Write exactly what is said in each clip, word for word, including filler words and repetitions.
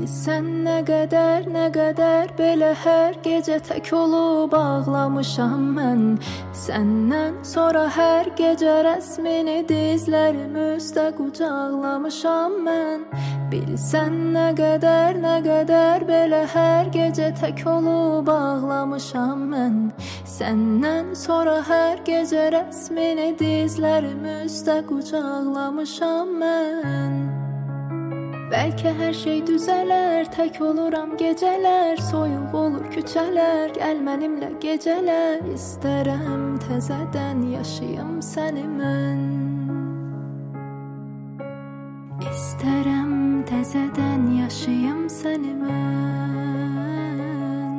Bilsən nə qədər, nə qədər belə hər gecə tək olub ağlamışam mən. Səndən sonra hər gecə rəsmini dizlərim üstə qucaqlamışam mən. Bilsən nə qədər, nə qədər belə hər gecə tək olub ağlamışam mən. Səndən sonra hər gecə rəsmini dizlərim üstə qucaqlamışam mən. Bəlkə hər şey düzələr, tək oluram gecələr, soyuq olur küçələr, gəl mənimlə gecələr. İstərəm təzədən yaşayım səni mən. İstərəm təzədən yaşayım səni mən.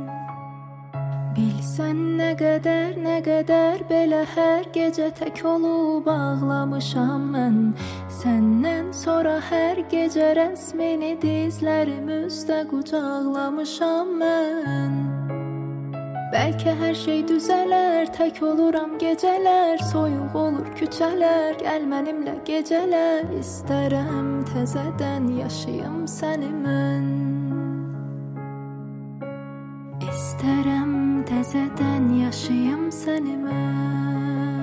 Bilsən nə qədər, nə qədər belə hər gecə tək olub ağlamışam mən. Səndən sonra hər gecə rəsmini dizlərim üstə qucaqlamışam mən. Bəlkə hər şey düzələr, tək oluram gecələr, soyuq olur küçələr, gəl mənimlə gecələr. İstərəm təzədən yaşayım səni mən. İstərəm təzədən yaşayım səni mən.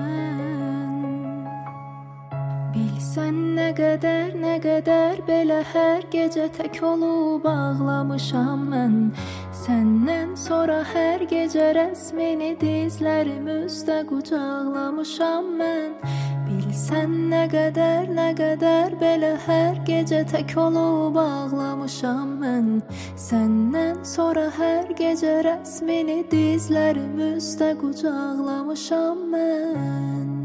Bilsən nə qədər, nə qədər belə hər gecə tək olub ağlamışam mən. Səndən sonra hər gecə rəsmini dizlərim üstə qucaqlamışam mən. Bilsən nə qədər, nə qədər belə hər gecə tək olub ağlamışam mən. Səndən sonra hər gecə rəsmini dizlərim üstə qucaqlamışam mən.